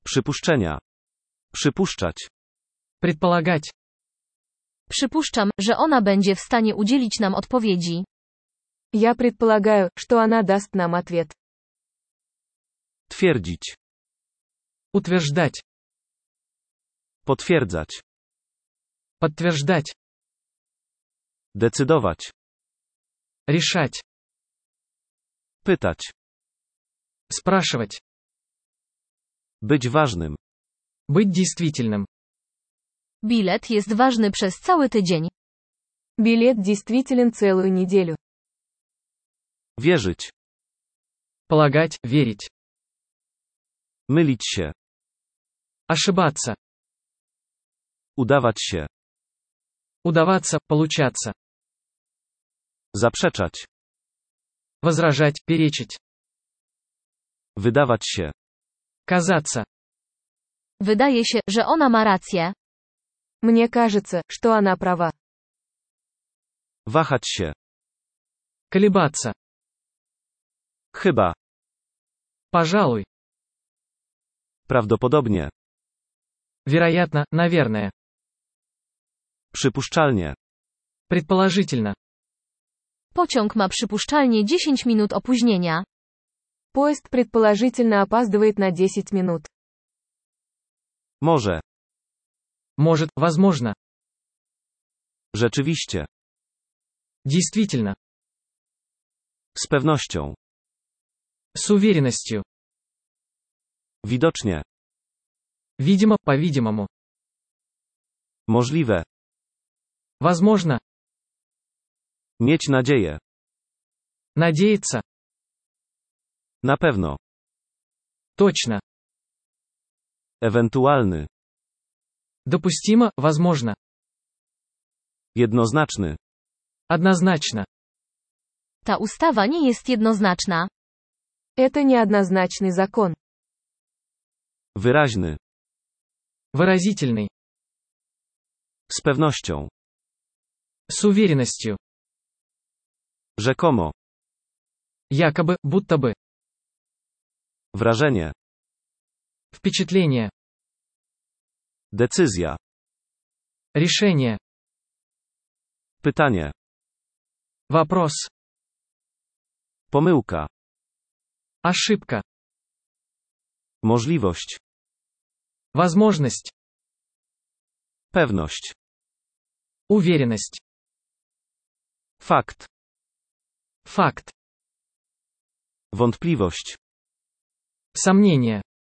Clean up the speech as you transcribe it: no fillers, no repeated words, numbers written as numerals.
Przypuszczenia. Przypuszczać. Предполагать. Przypuszczam, że ona będzie w stanie udzielić nam odpowiedzi. Я предполагаю, что она даст нам ответ. Twierdzić. Утверждать. Potwierdzać. Подтверждать. Decydować. Решать. Pytać. Спрашивать. Być ważnym. Быть действительным. Bilet jest ważny przez cały tydzień. Билет действителен целую неделю. Wierzyć. Полагать, верить. Mylić się. Ошибаться. Udawać się. Удаваться, получаться. Zaprzeczać. Возражать, перечить. Wydawać się. Казаться. Wydaje się, że ona ma rację. Мне кажется, что она права. Wahać się. Колебаться. Chyba. Пожалуй. Prawdopodobnie. Вероятно, наверное. Przypuszczalnie. Предположительно. Pociąg ma przypuszczalnie 10 minut opóźnienia. Поезд предположительно опаздывает на 10 минут. Może. Может, возможно. Rzeczywiście. Действительно. Z pewnością. С уверенностью. Widocznie. Видимо, по-видимому. Możliwe. Возможно. Mieć nadzieję. Надеяться. Na pewno. Точно. Ewentualny. Допустимо, возможно. Jednoznaczny. Однозначно. Ta ustawa nie jest jednoznaczna. Это неоднозначный закон. Wyraźny. Выразительный. Z pewnością. С уверенностью. Rzekomo. Якобы, будто бы. Wrażenie. Впечатление. Decyzja. Решение. Pytanie. Вопрос. Pomyłka. Ошибка. Możliwość. Возможность. Pewność. Уверенность. Fakt. Факт. Wątpliwość. Сомнение.